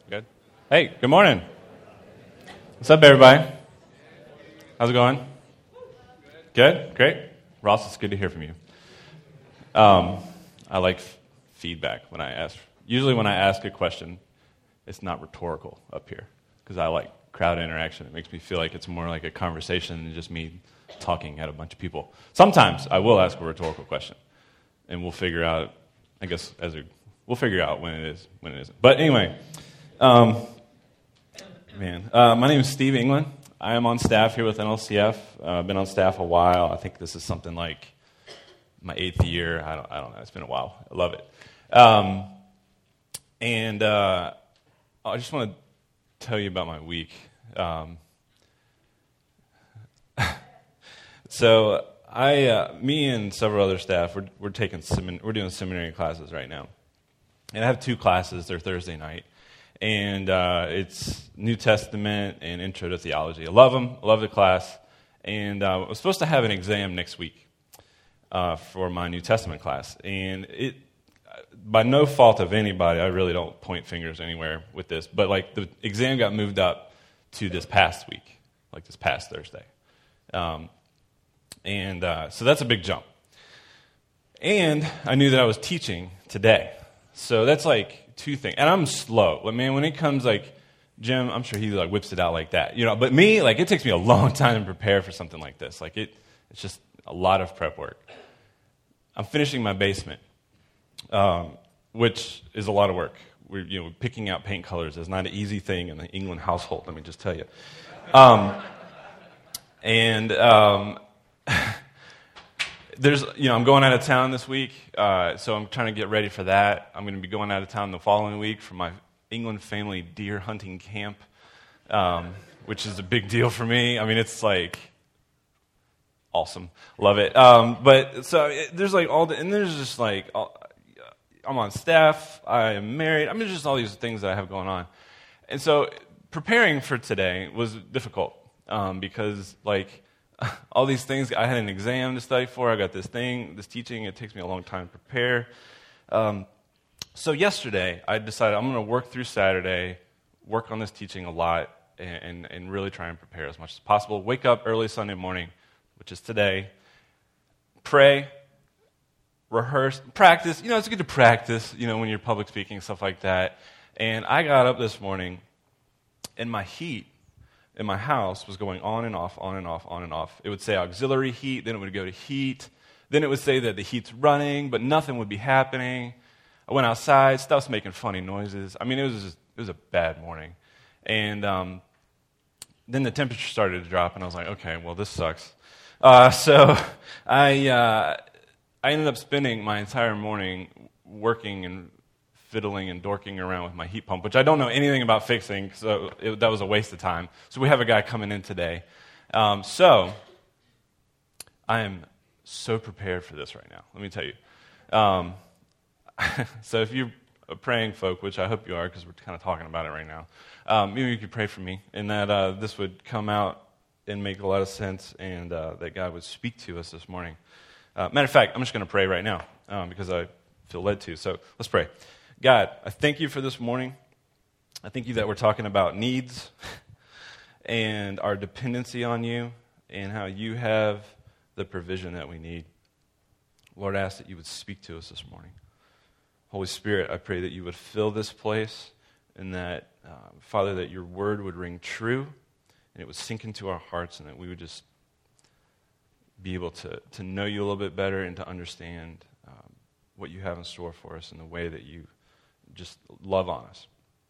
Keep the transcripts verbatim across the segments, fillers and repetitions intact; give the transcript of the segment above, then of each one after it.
Good. Hey, good morning. What's up, everybody? How's it going? Good? Great. Ross, it's good to hear from you. Um, I like f- feedback when I ask. Usually when I ask a question, it's not rhetorical up here because I like crowd interaction. It makes me feel like it's more like a conversation than just me talking at a bunch of people. Sometimes I will ask a rhetorical question, and we'll figure out, I guess, as a, we'll figure out when it is, when it isn't. But anyway, um, man, uh, my name is Steve England. I am on staff here with N L C F. Uh, I've been on staff a while. I think this is something like my eighth year. I don't, I don't know. It's been a while. I love it. Um, and uh, I just want to tell you about my week. Um, so I, uh, me and several other staff, we're, we're taking semin- we're doing seminary classes right now, and I have two classes. They're Thursday night. And uh, it's New Testament and Intro to Theology. I love them. I love the class. And uh, I was supposed to have an exam next week uh, for my New Testament class. And it, by no fault of anybody, I really don't point fingers anywhere with this, but like the exam got moved up to this past week, like this past Thursday. Um, and uh, so that's a big jump. And I knew that I was teaching today. So that's like two things. And I'm slow. But man, when it comes like Jim, I'm sure he like whips it out like that. You know, but me, like it takes me a long time to prepare for something like this. Like it it's just a lot of prep work. I'm finishing my basement, um, which is a lot of work. We're you know picking out paint colors is not an easy thing in the England household, let me just tell you. Um, and um There's, you know, I'm going out of town this week, uh, so I'm trying to get ready for that. I'm going to be going out of town the following week for my England family deer hunting camp, um, which is a big deal for me. I mean, it's like awesome, love it. Um, but so it, there's like all the, and there's just like all, I'm on staff, I am married. I mean, there's just all these things that I have going on, and so preparing for today was difficult um, because like. All these things, I had an exam to study for, I got this thing, this teaching, it takes me a long time to prepare. Um, so yesterday, I decided I'm going to work through Saturday, work on this teaching a lot, and, and, and really try and prepare as much as possible. Wake up early Sunday morning, which is today, pray, rehearse, practice. You know, it's good to practice, you know, when you're public speaking, stuff like that. And I got up this morning, and my heat in my house was going on and off, on and off, on and off. It would say auxiliary heat, then it would go to heat. Then it would say that the heat's running, but nothing would be happening. I went outside, stuff's making funny noises. I mean, it was just, it was a bad morning. And um, then the temperature started to drop, and I was like, okay, well, this sucks. Uh, so I uh, I ended up spending my entire morning working and fiddling and dorking around with my heat pump, which I don't know anything about fixing, so it, that was a waste of time. So we have a guy coming in today. Um, so I am so prepared for this right now, let me tell you. Um, so if you're a praying folk, which I hope you are because we're kind of talking about it right now, um, maybe you could pray for me and that uh, this would come out and make a lot of sense and uh, that God would speak to us this morning. Uh, matter of fact, I'm just going to pray right now um, because I feel led to. So let's pray. God, I thank you for this morning. I thank you that we're talking about needs and our dependency on you and how you have the provision that we need. Lord, I ask that you would speak to us this morning. Holy Spirit, I pray that you would fill this place and that, uh, Father, that your word would ring true and it would sink into our hearts and that we would just be able to, to know you a little bit better and to understand um, what you have in store for us and the way that you just love on us.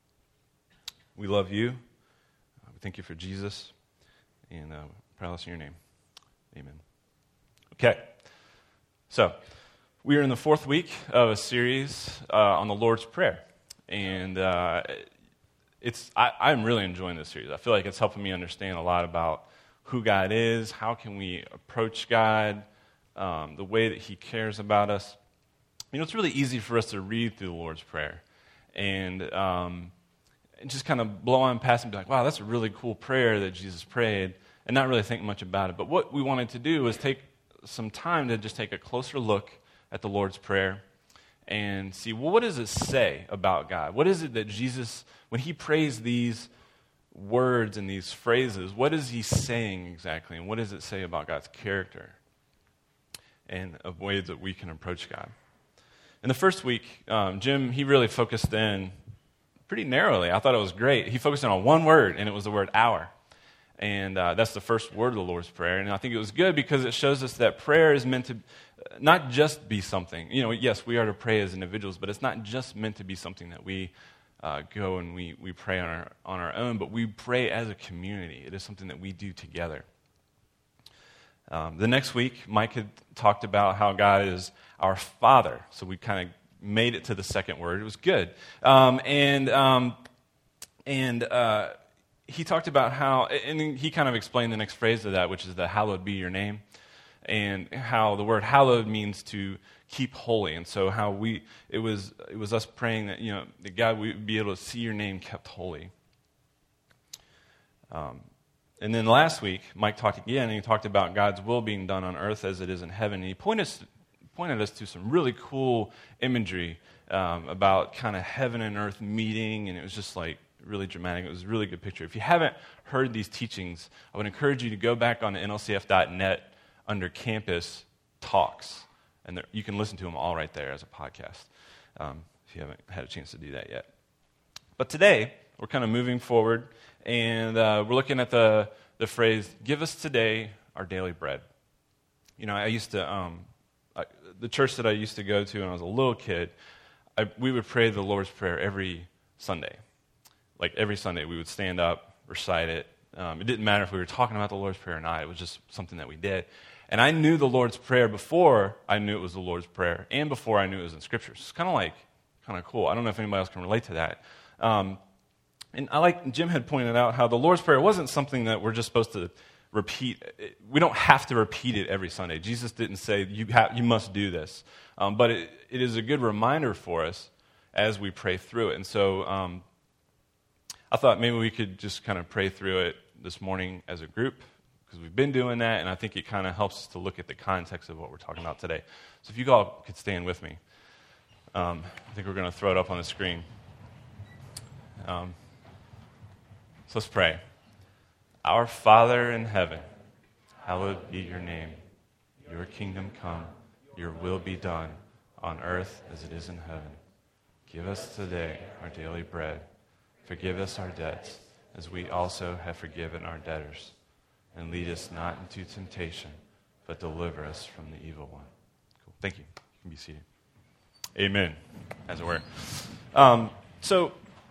We love you. Uh, we thank you for Jesus. And uh, pray us in your name. Amen. Okay. So, we are in the fourth week of a series uh, on the Lord's Prayer. And uh, it's I, I'm really enjoying this series. I feel like it's helping me understand a lot about who God is, how can we approach God, um, the way that he cares about us. You know, it's really easy for us to read through the Lord's Prayer and, um, and just kind of blow on past and be like, wow, that's a really cool prayer that Jesus prayed, and not really think much about it. But what we wanted to do was take some time to just take a closer look at the Lord's Prayer and see, well, what does it say about God? What is it that Jesus, when he prays these words and these phrases, what is he saying exactly? And what does it say about God's character and of ways that we can approach God? In the first week, um, Jim, he really focused in pretty narrowly. I thought it was great. He focused in on one word, and it was the word hour. And uh, that's the first word of the Lord's Prayer. And I think it was good because it shows us that prayer is meant to not just be something. You know, yes, we are to pray as individuals, but it's not just meant to be something that we uh, go and we, we pray on our, on our own, but we pray as a community. It is something that we do together. Um, the next week, Mike had talked about how God is our Father. So we kind of made it to the second word. It was good. Um, and um, and uh, he talked about how, and he kind of explained the next phrase of that, which is the hallowed be your name, and how the word hallowed means to keep holy. And so how we, it was it was us praying that, you know, that God would be able to see your name kept holy. Um, and then last week, Mike talked again, and he talked about God's will being done on earth as it is in heaven. And he pointed us, pointed us to some really cool imagery um, about kind of heaven and earth meeting, and it was just like really dramatic. It was a really good picture. If you haven't heard these teachings, I would encourage you to go back on N L C F dot net under Campus Talks, and there, you can listen to them all right there as a podcast um, if you haven't had a chance to do that yet. But today, we're kind of moving forward, and uh, we're looking at the, the phrase, give us today our daily bread. You know, I used to, um, I, the church that I used to go to when I was a little kid, I, we would pray the Lord's Prayer every Sunday. Like every Sunday, we would stand up, recite it. Um, it didn't matter if we were talking about the Lord's Prayer or not. It was just something that we did. And I knew the Lord's Prayer before I knew it was the Lord's Prayer, and before I knew it was in Scripture. So it's kind of like, kind of cool. I don't know if anybody else can relate to that. Um, and I like, Jim had pointed out how the Lord's Prayer wasn't something that we're just supposed to repeat. We don't have to repeat it every Sunday. Jesus didn't say, you have, you must do this. Um, but it, it is a good reminder for us as we pray through it. And so um, I thought maybe we could just kind of pray through it this morning as a group, because we've been doing that, and I think it kind of helps us to look at the context of what we're talking about today. So if you all could stand with me. Um, I think we're going to throw it up on the screen. Um, so let's pray. Our Father in heaven, hallowed be your name. Your kingdom come, your will be done, on earth as it is in heaven. Give us today our daily bread. Forgive us our debts, as we also have forgiven our debtors. And lead us not into temptation, but deliver us from the evil one. Cool. Thank you. You can be seated. Amen, as it were. Um, so,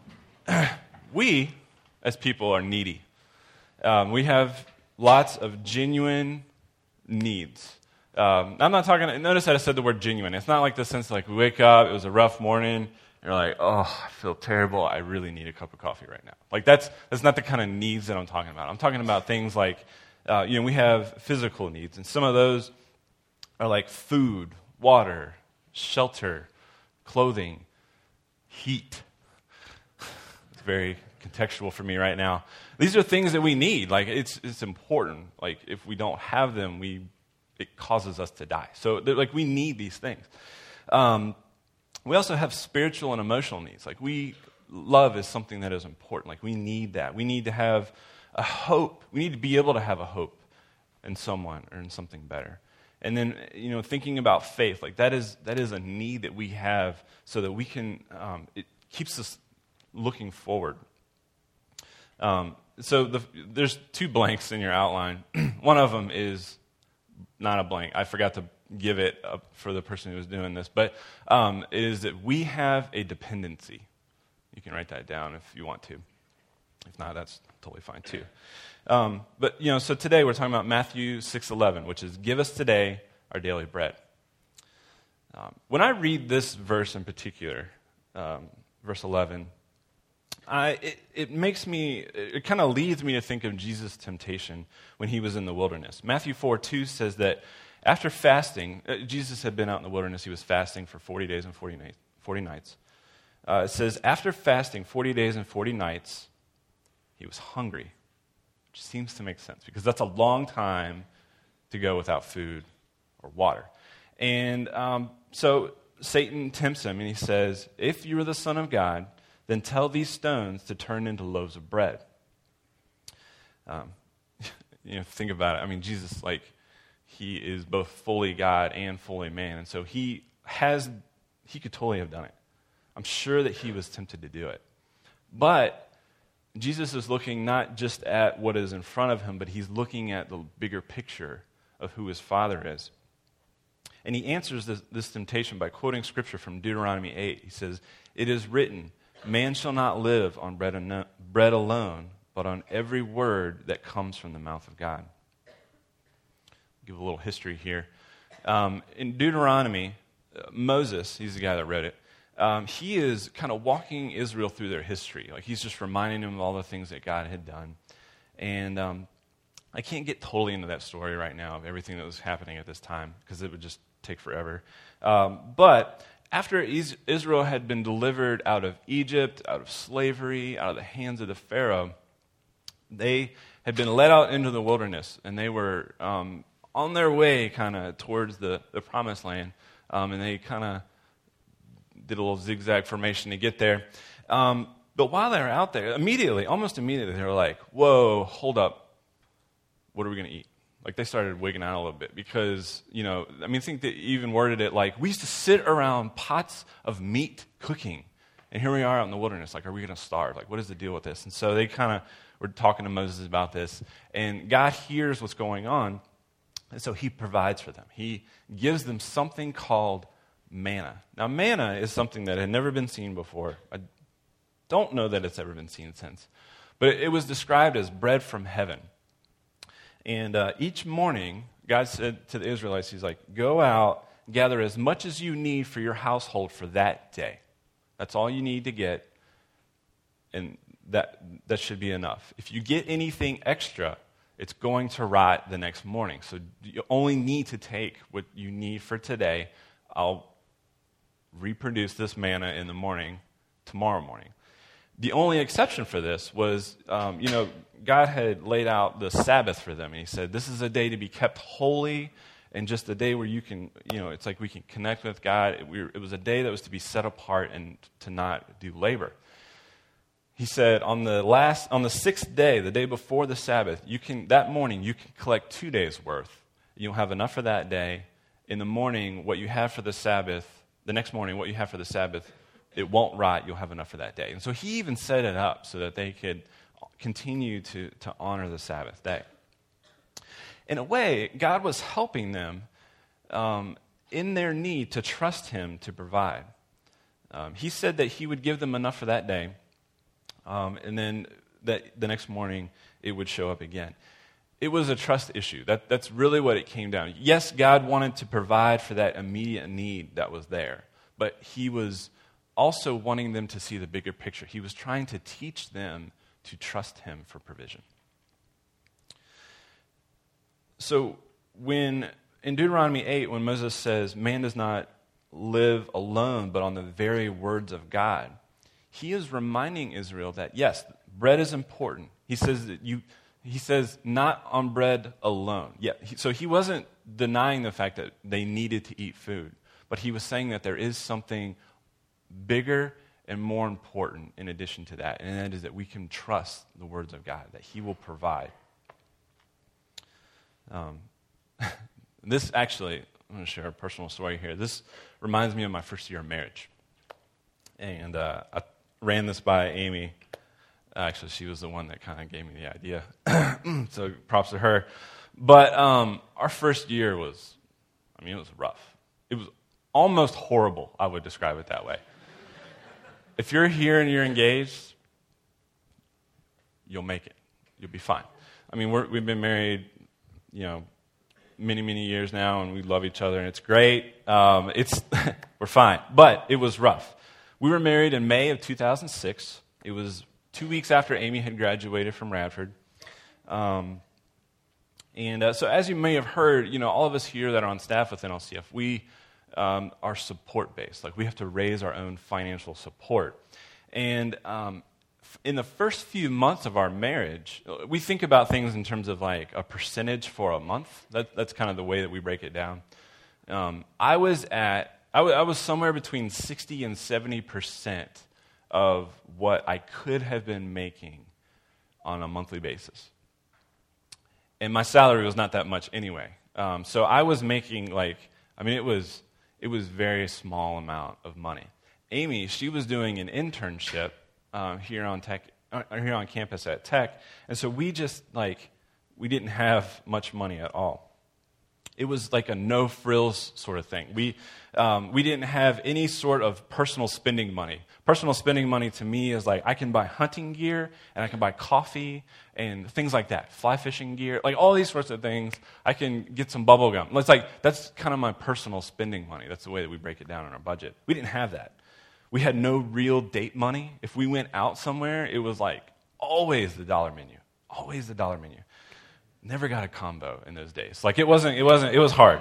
we, as people, are needy. Um, we have lots of genuine needs. Um, I'm not talking, notice that I said the word genuine. It's not like the sense like we wake up, it was a rough morning, and you're like, oh, I feel terrible, I really need a cup of coffee right now. Like that's that's not the kind of needs that I'm talking about. I'm talking about things like, uh, you know, we have physical needs, and some of those are like food, water, shelter, clothing, heat. It's very contextual for me right now. These are things that we need. Like it's it's important. Like if we don't have them, we it causes us to die. So like we need these things. Um, we also have spiritual and emotional needs. Like we love is something that is important. Like we need that. We need to have a hope. We need to be able to have a hope in someone or in something better. And then, you know, thinking about faith, like that is that is a need that we have so that we can, um, it keeps us looking forward. Um, so the, there's two blanks in your outline. One of them is not a blank. I forgot to give it up for the person who was doing this. But um, it is that we have a dependency. You can write that down if you want to. If not, that's totally fine too. Um, but, you know, so today we're talking about Matthew six eleven, which is, give us today our daily bread. Um, when I read this verse in particular, um, verse eleven, I, it, it makes me, it kind of leads me to think of Jesus' temptation when he was in the wilderness. Matthew four two says that after fasting, uh, Jesus had been out in the wilderness, he was fasting for forty days and forty, night, forty nights. Uh, it says, after fasting forty days and forty nights, he was hungry. Which seems to make sense, because that's a long time to go without food or water. And um, so Satan tempts him and he says, if you are the Son of God, then tell these stones to turn into loaves of bread. Um, you know, think about it. I mean, Jesus, like, he is both fully God and fully man. And so he has, he could totally have done it. I'm sure that he was tempted to do it. But Jesus is looking not just at what is in front of him, but he's looking at the bigger picture of who his Father is. And he answers this, this temptation by quoting scripture from Deuteronomy eight. He says, it is written, man shall not live on bread, an- bread alone, but on every word that comes from the mouth of God. I'll give a little history here. Um, in Deuteronomy, uh, Moses, he's the guy that wrote it, um, he is kind of walking Israel through their history. Like, he's just reminding them of all the things that God had done. And um, I can't get totally into that story right now of everything that was happening at this time, because it would just take forever. Um, but after Israel had been delivered out of Egypt, out of slavery, out of the hands of the Pharaoh, they had been led out into the wilderness, and they were um, on their way kind of towards the, the promised land, um, and they kind of did a little zigzag formation to get there. Um, but while they were out there, immediately, almost immediately, they were like, whoa, hold up, what are we going to eat? Like, they started wigging out a little bit because, you know, I mean, I think they even worded it like, we used to sit around pots of meat cooking, and here we are out in the wilderness. Like, are we going to starve? Like, what is the deal with this? And so they kind of were talking to Moses about this, and God hears what's going on, and so he provides for them. He gives them something called manna. Now, manna is something that had never been seen before. I don't know that it's ever been seen since, but it was described as bread from heaven. And uh, each morning, God said to the Israelites, he's like, go out, gather as much as you need for your household for that day. That's all you need to get, and that that should be enough. If you get anything extra, it's going to rot the next morning. So you only need to take what you need for today. I'll reproduce this manna in the morning, tomorrow morning. The only exception for this was, um, you know, God had laid out the Sabbath for them, and he said, this is a day to be kept holy, and just a day where you can, you know, it's like we can connect with God. It, we were, it was a day that was to be set apart and to not do labor. He said, on the last, on the sixth day, the day before the Sabbath, you can, that morning, you can collect two days' worth. You'll have enough for that day. In the morning, what you have for the Sabbath, the next morning, what you have for the Sabbath, it won't rot. You'll have enough for that day. And so he even set it up so that they could continue to, to honor the Sabbath day. In a way, God was helping them um, in their need to trust him to provide. Um, he said that he would give them enough for that day, um, and then that the next morning it would show up again. It was a trust issue. That, that's really what it came down to. Yes, God wanted to provide for that immediate need that was there, but he was also wanting them to see the bigger picture. He was trying to teach them to trust him for provision. So when in Deuteronomy eight, when Moses says, man does not live alone, but on the very words of God, he is reminding Israel that, yes, bread is important. He says that you, he says, not on bread alone. Yeah, he, so he wasn't denying the fact that they needed to eat food, but he was saying that there is something bigger and more important in addition to that, and that is that we can trust the words of God, that he will provide. Um, this actually, I'm going to share a personal story here. This reminds me of my first year of marriage. And uh, I ran this by Amy. Actually, she was the one that kind of gave me the idea. So props to her. But um, our first year was, I mean, it was rough. It was almost horrible, I would describe it that way. If you're here and you're engaged, you'll make it. You'll be fine. I mean, we're, we've been married, you know, many, many years now, and we love each other, and it's great. Um, it's we're fine. But it was rough. We were married in May of two thousand six. It was two weeks after Amy had graduated from Radford. Um, and uh, so as you may have heard, you know, all of us here that are on staff with N L C F, we Um, are support-based. Like, we have to raise our own financial support. And um, f- in the first few months of our marriage, we think about things in terms of like a percentage for a month. That, that's kind of the way that we break it down. Um, I was at I, w- I was somewhere between sixty and seventy percent of what I could have been making on a monthly basis. And my salary was not that much anyway. Um, so I was making like, I mean, it was it was very small amount of money. Amy, she was doing an internship um, here on Tech, uh, here on campus at Tech, and so we just like we didn't have much money at all. It was like a no frills sort of thing. We um, we didn't have any sort of personal spending money. Personal spending money to me is like I can buy hunting gear and I can buy coffee and things like that, fly fishing gear, like all these sorts of things. I can get some bubble gum. It's like that's kind of my personal spending money. That's the way that we break it down in our budget. We didn't have that. We had no real date money. If we went out somewhere, it was like always the dollar menu, always the dollar menu. Never got a combo in those days. Like it wasn't, it wasn't, it was hard.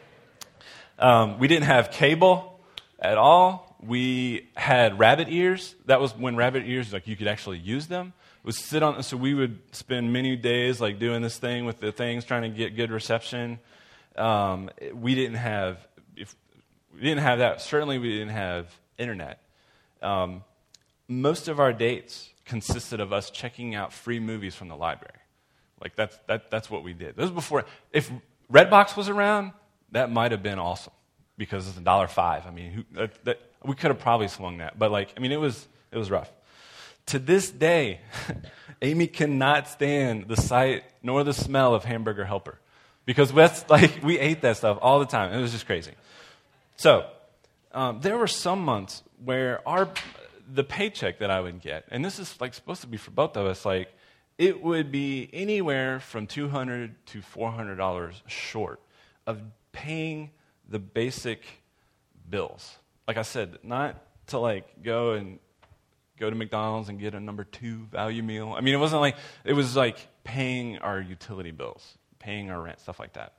Um, we didn't have cable at all. We had rabbit ears. That was when rabbit ears, like you could actually use them. It would sit on, so we would spend many days like doing this thing with the things, trying to get good reception. Um, we didn't have, if we didn't have that. Certainly, we didn't have internet. Um, most of our dates consisted of us checking out free movies from the library. Like, that's that, that's what we did. This was before, if Redbox was around, that might have been awesome because it's a dollar five. I mean, who, that, that, we could have probably swung that. But, like, I mean, it was it was rough. To this day, Amy cannot stand the sight nor the smell of Hamburger Helper because that's, like, we ate that stuff all the time. It was just crazy. So, um, there were some months where our the paycheck that I would get, and this is, like, supposed to be for both of us, like, it would be anywhere from two hundred dollars to four hundred dollars short of paying the basic bills. Like I said, not to like go and go to McDonald's and get a number two value meal. I mean, it wasn't like, it was like paying our utility bills, paying our rent, stuff like that.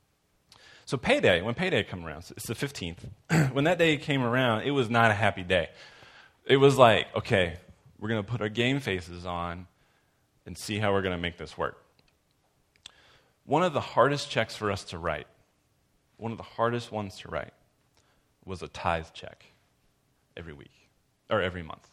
So payday, when payday come around, it's the fifteenth. When that day came around, it was not a happy day. It was like, okay, we're going to put our game faces on and see how we're going to make this work. One of the hardest checks for us to write, one of the hardest ones to write, was a tithe check every week, or every month.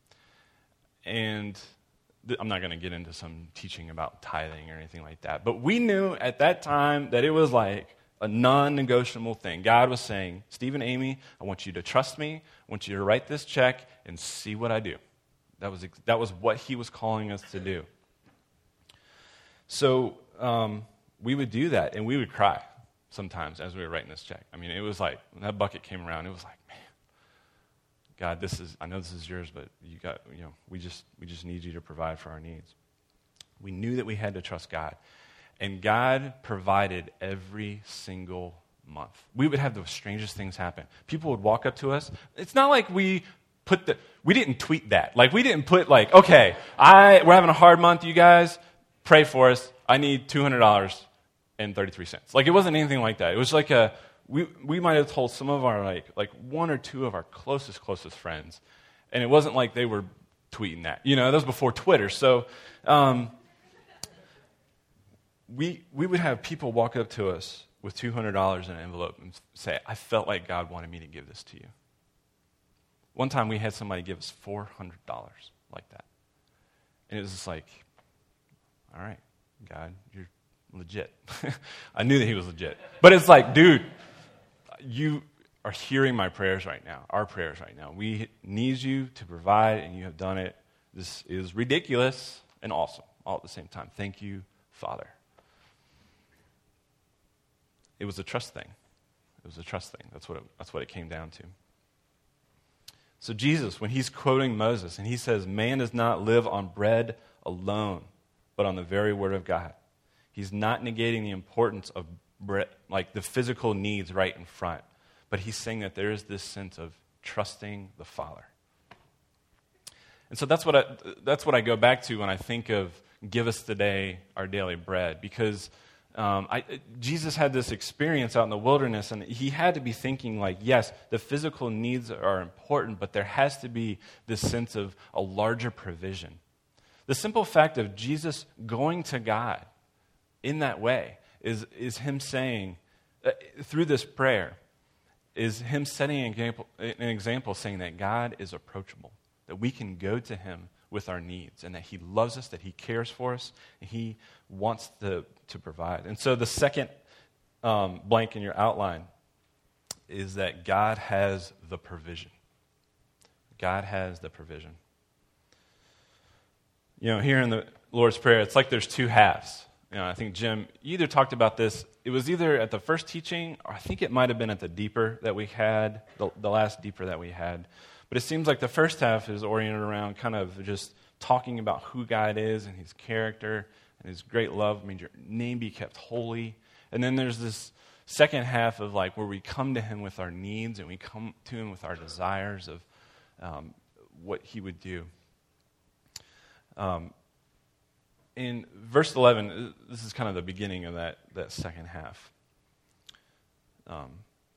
And th- I'm not going to get into some teaching about tithing or anything like that, but we knew at that time that it was like a non-negotiable thing. God was saying, Steve and Amy, I want you to trust me, I want you to write this check and see what I do. That was ex- that was what he was calling us to do. So um, we would do that, and we would cry sometimes as we were writing this check. I mean, it was like, when that bucket came around, it was like, man, God, this is, I know this is yours, but you got, you know, we just, we just need you to provide for our needs. We knew that we had to trust God, and God provided every single month. We would have the strangest things happen. People would walk up to us. It's not like we put the, we didn't tweet that. Like, we didn't put like, okay, I, we're having a hard month, you guys, pray for us. I need two hundred dollars and thirty-three cents. Like, it wasn't anything like that. It was like a, we we might have told some of our, like, like one or two of our closest, closest friends. And it wasn't like they were tweeting that. You know, that was before Twitter. So um, we we would have people walk up to us with two hundred dollars in an envelope and say, I felt like God wanted me to give this to you. One time we had somebody give us four hundred dollars like that. And it was just like, all right, God, you're legit. I knew that he was legit. But it's like, dude, you are hearing my prayers right now, our prayers right now. We need you to provide, and you have done it. This is ridiculous and awesome all at the same time. Thank you, Father. It was a trust thing. It was a trust thing. That's what it, that's what it came down to. So Jesus, when he's quoting Moses, and he says, man does not live on bread alone, but on the very word of God. He's not negating the importance of bread, like the physical needs right in front, but he's saying that there is this sense of trusting the Father. And so that's what I, that's what I go back to when I think of give us today our daily bread, because um, I, Jesus had this experience out in the wilderness, and he had to be thinking like, yes, the physical needs are important, but there has to be this sense of a larger provision. The simple fact of Jesus going to God in that way is, is him saying, uh, through this prayer, is him setting an example, an example saying that God is approachable, that we can go to him with our needs, and that he loves us, that he cares for us, and he wants to, to provide. And so the second um, blank in your outline is that God has the provision. God has the provision. You know, here in the Lord's Prayer, it's like there's two halves. You know, I think, Jim, you either talked about this, it was either at the first teaching, or I think it might have been at the deeper that we had, the, the last deeper that we had. But it seems like the first half is oriented around kind of just talking about who God is and his character and his great love. I mean, your name be kept holy. And then there's this second half of like where we come to him with our needs and we come to him with our desires of um, what he would do. Um, in verse eleven, this is kind of the beginning of that, that second half. Um,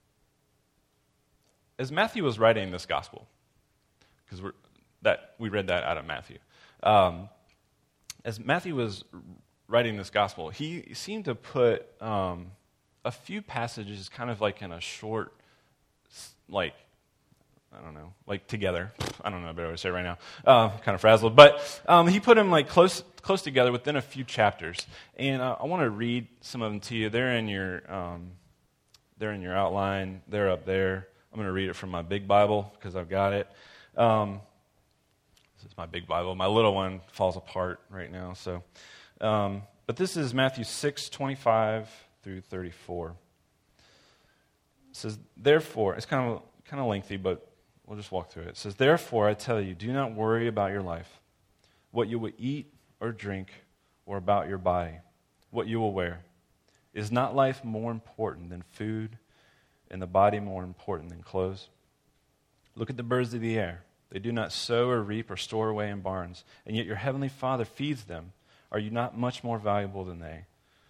as Matthew was writing this gospel, because we're that we read that out of Matthew. Um, as Matthew was writing this gospel, he seemed to put um, a few passages kind of like in a short, like, I don't know, like together. I don't know a better way to say it right now. Uh, kind of frazzled. But um, he put them like close close together within a few chapters. And uh, I want to read some of them to you. They're in your, um, they're in your outline. They're up there. I'm going to read it from my big Bible because I've got it. Um, this is my big Bible. My little one falls apart right now. So, um, but this is Matthew six twenty-five through thirty-four. It says, therefore, it's kind of kind of lengthy, but we'll just walk through it. It says, therefore, I tell you, do not worry about your life, what you will eat or drink, or about your body, what you will wear. Is not life more important than food, and the body more important than clothes? Look at the birds of the air. They do not sow or reap or store away in barns, and yet your heavenly Father feeds them. Are you not much more valuable than they?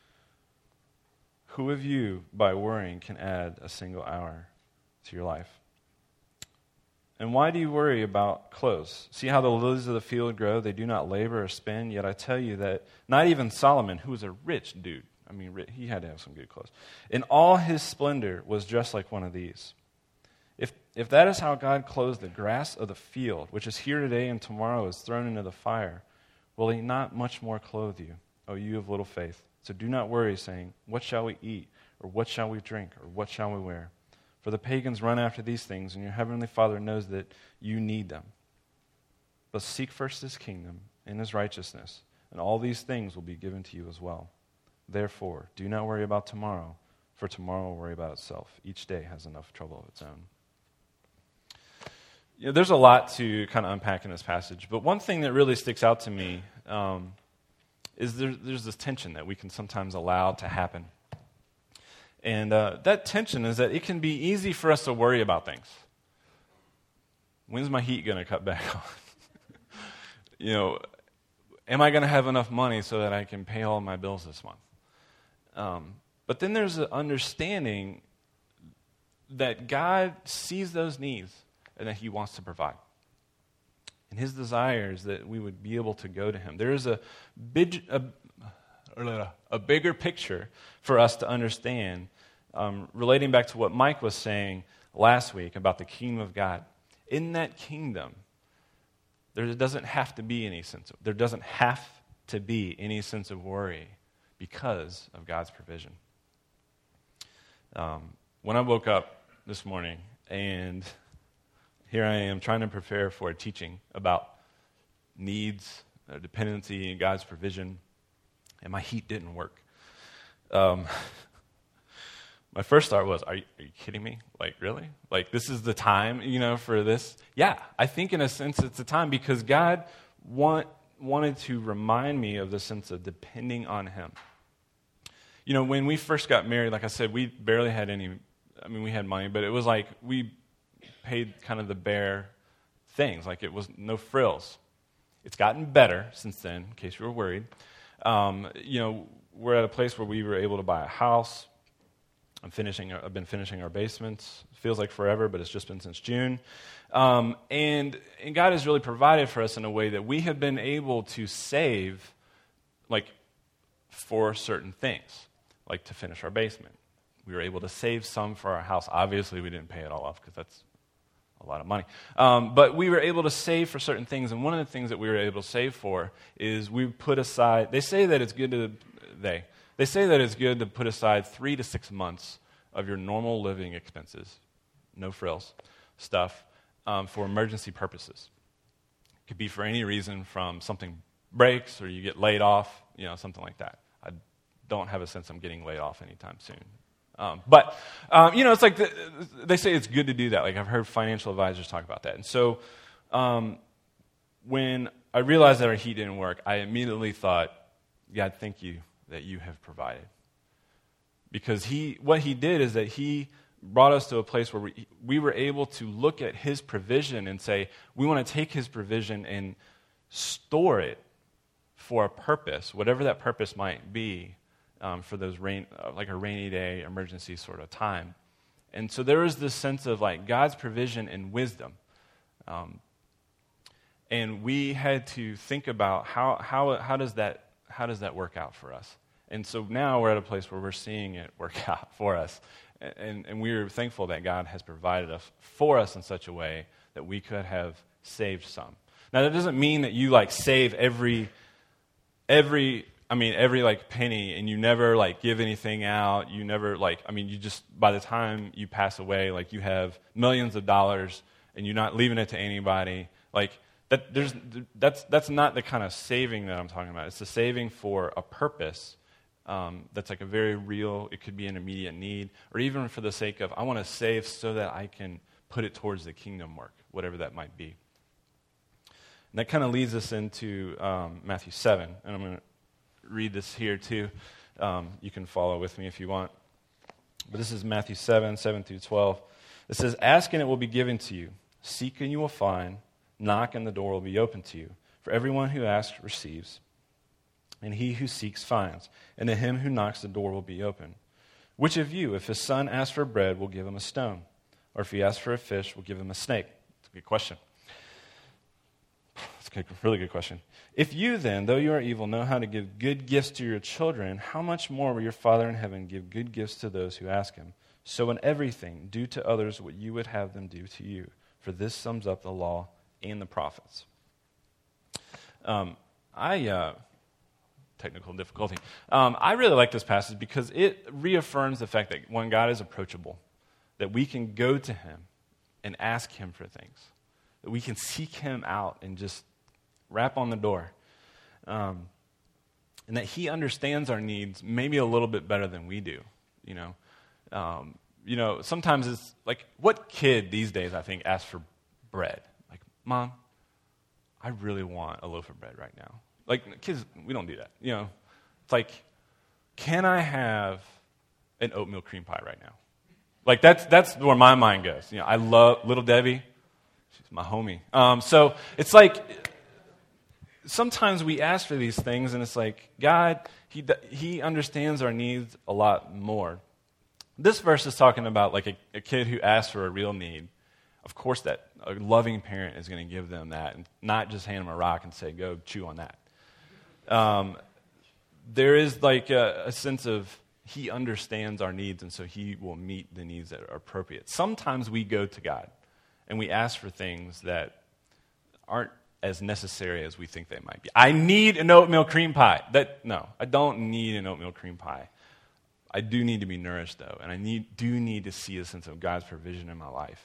Who of you, by worrying, can add a single hour to your life? And why do you worry about clothes? See how the lilies of the field grow? They do not labor or spin. Yet I tell you that not even Solomon, who was a rich dude, I mean, he had to have some good clothes, in all his splendor was dressed like one of these. If if that is how God clothes the grass of the field, which is here today and tomorrow is thrown into the fire, will he not much more clothe you, O you of little faith? So do not worry, saying, what shall we eat? Or what shall we drink? Or what shall we wear? For the pagans run after these things, and your heavenly Father knows that you need them. But seek first his kingdom and his righteousness, and all these things will be given to you as well. Therefore, do not worry about tomorrow, for tomorrow will worry about itself. Each day has enough trouble of its own. You know, there's a lot to kind of unpack in this passage, but one thing that really sticks out to me um, is there, there's this tension that we can sometimes allow to happen. And uh, that tension is that it can be easy for us to worry about things. When's my heat going to cut back on? you know, am I going to have enough money so that I can pay all my bills this month? Um, but then there's an understanding that God sees those needs and that he wants to provide. And his desire is that we would be able to go to him. There is a big, a, a bigger picture for us to understand, um, relating back to what Mike was saying last week about the kingdom of God. In that kingdom, there doesn't have to be any sense of, there doesn't have to be any sense of worry because of God's provision. Um, when I woke up this morning, and here I am trying to prepare for a teaching about needs, uh, dependency, and God's provision, and my heat didn't work. Um, my first thought was, are you, are you kidding me? Like, really? Like, this is the time, you know, for this? Yeah, I think in a sense it's the time because God want, wanted to remind me of the sense of depending on him. You know, when we first got married, like I said, we barely had any, I mean, we had money, but it was like we paid kind of the bare things. Like, it was no frills. It's gotten better since then, in case you were worried. Um, you know, we're at a place where we were able to buy a house. I'm finishing. I've been finishing our basements. It feels like forever, but it's just been since June. Um, and and God has really provided for us in a way that we have been able to save, like, for certain things, like to finish our basement. We were able to save some for our house. Obviously, we didn't pay it all off because that's a lot of money. Um, but we were able to save for certain things, and one of the things that we were able to save for is we put aside, they say that it's good to, they, they say that it's good to put aside three to six months of your normal living expenses, no frills, stuff, um, for emergency purposes. It could be for any reason, from something breaks or you get laid off, you know, something like that. I don't have a sense I'm getting laid off anytime soon. Um, but, um, you know, it's like the, they say it's good to do that. Like, I've heard financial advisors talk about that. And so um, when I realized that our heat didn't work, I immediately thought, God, thank you that you have provided. Because he, what he did is that he brought us to a place where we, we were able to look at his provision and say, we want to take his provision and store it for a purpose, whatever that purpose might be. Um, for those rain, uh, like a rainy day emergency sort of time. And so there is this sense of like God's provision and wisdom. Um, and we had to think about how, how, how does that, how does that work out for us? And so now we're at a place where we're seeing it work out for us. And, and we're thankful that God has provided us for us in such a way that we could have saved some. Now that doesn't mean that you like save every, every, I mean, every, like, penny, and you never, like, give anything out. You never, like, I mean, you just, by the time you pass away, like, you have millions of dollars, and you're not leaving it to anybody. Like, that, there's, that's that's not the kind of saving that I'm talking about. It's the saving for a purpose um, that's, like, a very real, it could be an immediate need, or even for the sake of, I want to save so that I can put it towards the kingdom work, whatever that might be. And that kind of leads us into um, Matthew seven, and I'm going to read this here too. Um, you can follow with me if you want. But this is Matthew seven, seven through twelve. It says, ask and it will be given to you. Seek and you will find. Knock and the door will be opened to you. For everyone who asks receives. And he who seeks finds. And to him who knocks the door will be open. Which of you, if his son asks for bread, will give him a stone? Or if he asks for a fish, will give him a snake? It's a good question. That's a really good question. If you then, though you are evil, know how to give good gifts to your children, how much more will your Father in heaven give good gifts to those who ask him? So in everything, do to others what you would have them do to you. For this sums up the law and the prophets. Um, I, uh, technical difficulty. Um, I really like this passage because it reaffirms the fact that, one, God is approachable, that we can go to him and ask him for things, that we can seek him out and just rap on the door, um, and that he understands our needs maybe a little bit better than we do. You know, um, you know. Sometimes it's like, what kid these days I think asks for bread? Like, Mom, I really want a loaf of bread right now. Like, kids, we don't do that. You know, it's like, can I have an oatmeal cream pie right now? Like that's that's where my mind goes. You know, I love Little Debbie. She's my homie. Um, so it's like, sometimes we ask for these things, and it's like, God, he, he understands our needs a lot more. This verse is talking about like a, a kid who asks for a real need. Of course, that a loving parent is going to give them that, and not just hand them a rock and say, go chew on that. Um, there is like a, a sense of he understands our needs, and so he will meet the needs that are appropriate. Sometimes we go to God, and we ask for things that aren't as necessary as we think they might be. I need an oatmeal cream pie. That no, I don't need an oatmeal cream pie. I do need to be nourished, though, and I need do need to see a sense of God's provision in my life.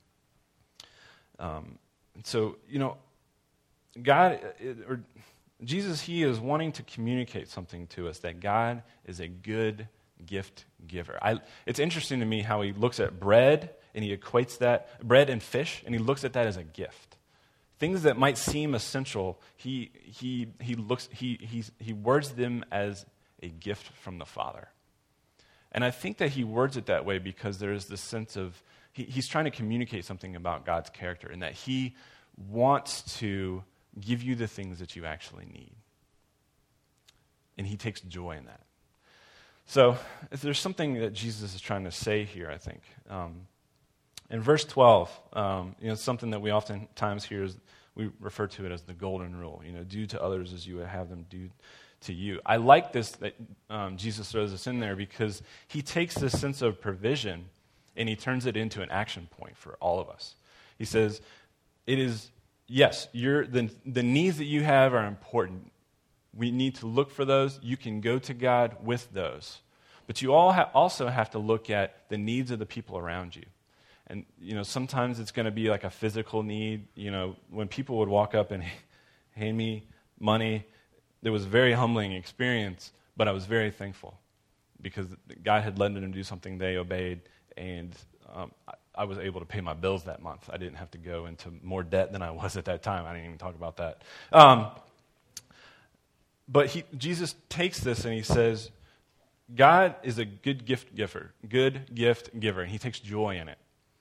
Um, so, you know, God, it, or Jesus, he is wanting to communicate something to us, that God is a good gift giver. I, it's interesting to me how he looks at bread, and he equates that, bread and fish, and he looks at that as a gift. Things that might seem essential, he he he looks he he he words them as a gift from the Father. And I think that he words it that way because there is this sense of, he, he's trying to communicate something about God's character, and that he wants to give you the things that you actually need. And he takes joy in that. So if there's something that Jesus is trying to say here, I think. Um, in verse twelve, um, you know, something that we oftentimes hear is we refer to it as the golden rule. You know, do to others as you would have them do to you. I like this that um, Jesus throws this in there because he takes this sense of provision and he turns it into an action point for all of us. He says, it is, yes, you're, the, the needs that you have are important. We need to look for those. You can go to God with those. But you all ha- also have to look at the needs of the people around you. And, you know, sometimes it's going to be like a physical need. You know, when people would walk up and hand me money, it was a very humbling experience, but I was very thankful because God had led them to do something they obeyed, and um, I, I was able to pay my bills that month. I didn't have to go into more debt than I was at that time. I didn't even talk about that. Um, but he, Jesus takes this and he says, God is a good gift giver, good gift giver, and he takes joy in it.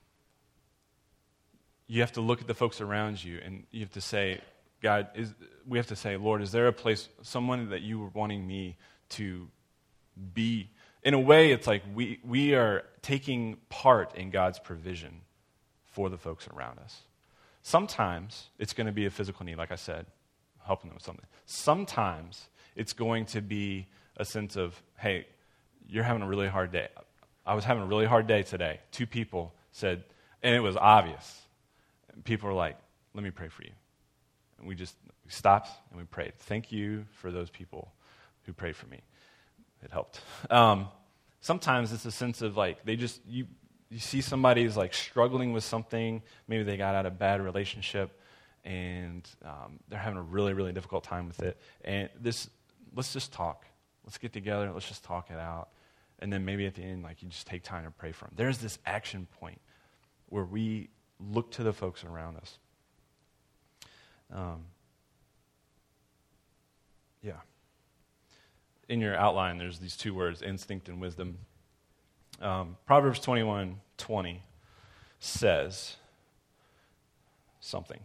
You have to look at the folks around you, and you have to say, God, is, we have to say, Lord, is there a place, someone that you were wanting me to be? In a way, it's like we, we are taking part in God's provision for the folks around us. Sometimes it's going to be a physical need, like I said, helping them with something. Sometimes it's going to be a sense of, hey, you're having a really hard day. I was having a really hard day today. Two people said, and it was obvious. People were like, let me pray for you. And we just we stopped and we prayed. Thank you for those people who prayed for me. It helped. Um, sometimes it's a sense of like, they just, you you see somebody's like struggling with something. Maybe they got out of a bad relationship and um, they're having a really, really difficult time with it. And this, let's just talk. Let's get together. Let's just talk it out. And then maybe at the end, like you just take time to pray for them. There's this action point where we look to the folks around us. Um, yeah. In your outline, there's these two words, instinct and wisdom. Um, Proverbs twenty-one twenty says something.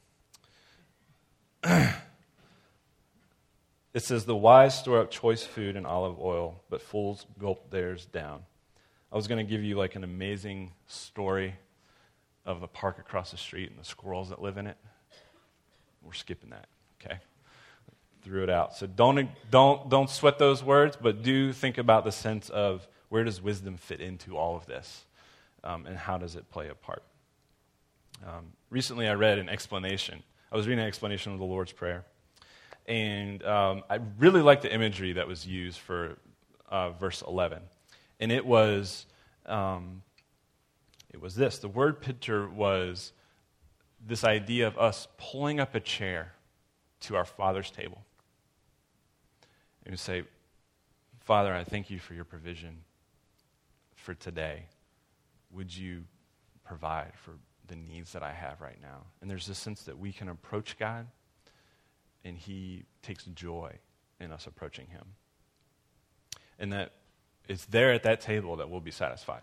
It says, the wise store up choice food and olive oil, but fools gulp theirs down. I was going to give you like an amazing story of the park across the street and the squirrels that live in it. We're skipping that, okay? Threw it out. So don't, don't, don't sweat those words, but do think about the sense of where does wisdom fit into all of this, um, and how does it play a part? Um, recently I read an explanation. I was reading an explanation of the Lord's Prayer. And um, I really liked the imagery that was used for uh, verse eleven. And it was, um, it was this. The word picture was this idea of us pulling up a chair to our Father's table. And we say, Father, I thank you for your provision for today. Would you provide for the needs that I have right now? And there's this sense that we can approach God, and he takes joy in us approaching him. And that it's there at that table that we'll be satisfied.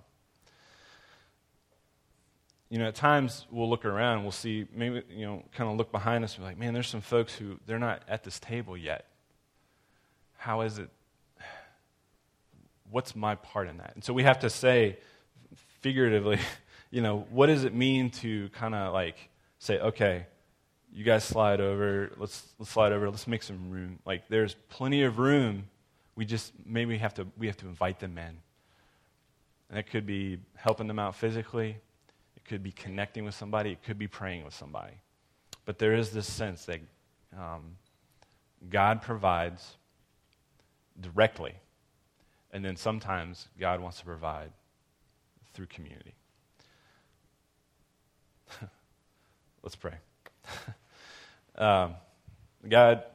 You know, at times we'll look around, we'll see, maybe, you know, kind of look behind us and be like, man, there's some folks who, they're not at this table yet. How is it? What's my part in that? And so we have to say, figuratively, you know, what does it mean to kind of like say, okay, you guys slide over, let's let's slide over, let's make some room. Like there's plenty of room. We just maybe have to we have to invite them in. And it could be helping them out physically, it could be connecting with somebody, it could be praying with somebody. But there is this sense that um, God provides directly, and then sometimes God wants to provide through community. Let's pray. Um, God,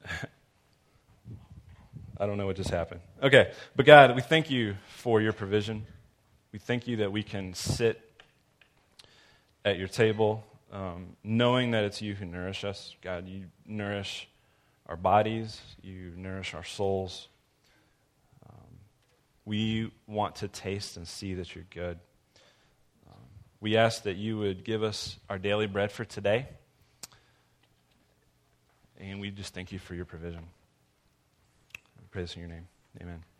I don't know what just happened. Okay, but God, we thank you for your provision. We thank you that we can sit at your table, um, knowing that it's you who nourish us. God, you nourish our bodies, you nourish our souls. Um, we want to taste and see that you're good. Um, we ask that you would give us our daily bread for today. And we just thank you for your provision. We pray this in your name. Amen.